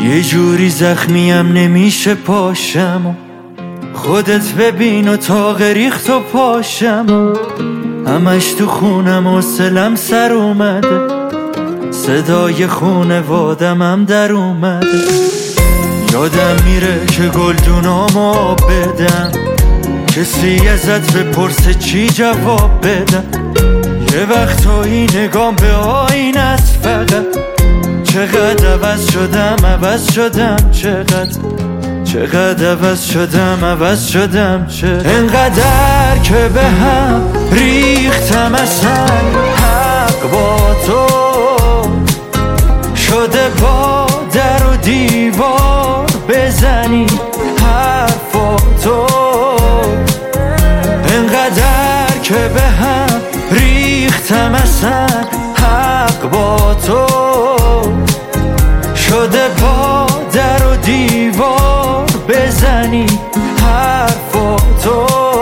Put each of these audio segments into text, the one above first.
یه جوری زخمیم نمیشه پاشم، خودت ببین و تاق ریخت و پاشم، همش تو خونم و سلم سر اومده، صدای خونوادم هم در اومده. یادم میره که گلدونامو آب بدم، کسی ازت بپرسه چی جواب بدم. یه وقتایی نگام به آینه است فقط، چقدر عوض شدم چقدر عوض شدم انقدر که به هم ریختم اصلا حق با تو شده، با در و دیوار بزنی حرفاتو، انقدر که به هم ریختم اصلا حق با تو شده، با در و دیوار بزنی حرفاتو.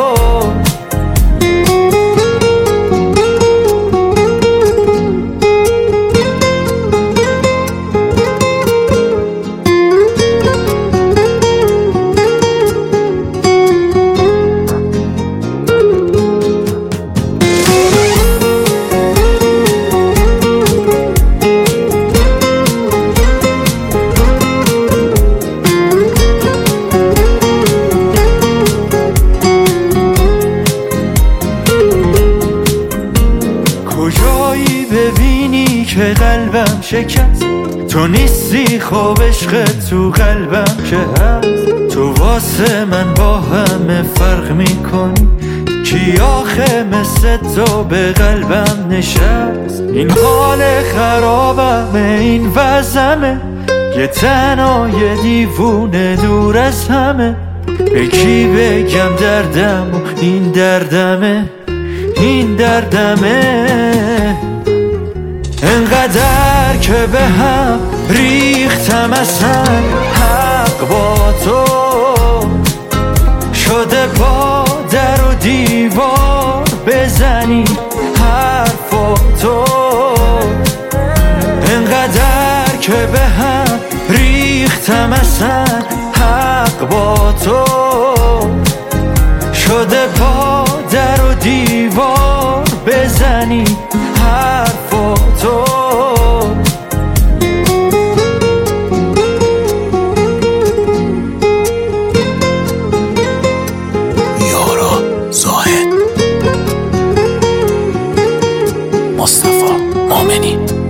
کجایی ببینی که قلبم شکست، تو نیستی خب عشق تو قلبم که هست. تو واسه من با همه فرق میکنی، کی آخه مثل تو به قلبم نشست. این حال خرابمه، این وضعمه، یه تنها یه دیوونه دور از همه. به کی بگم دردم و این دردمه، انقدر که به هم ریختم اصلا حق با تو شده، با در و دیوار بزنی حرفاتو، انقدر که به هم ریختم اصلا حق با تو شده، با در و دیوار بزنی حرفاتو. یارا زاهد، مصطفی مومنی.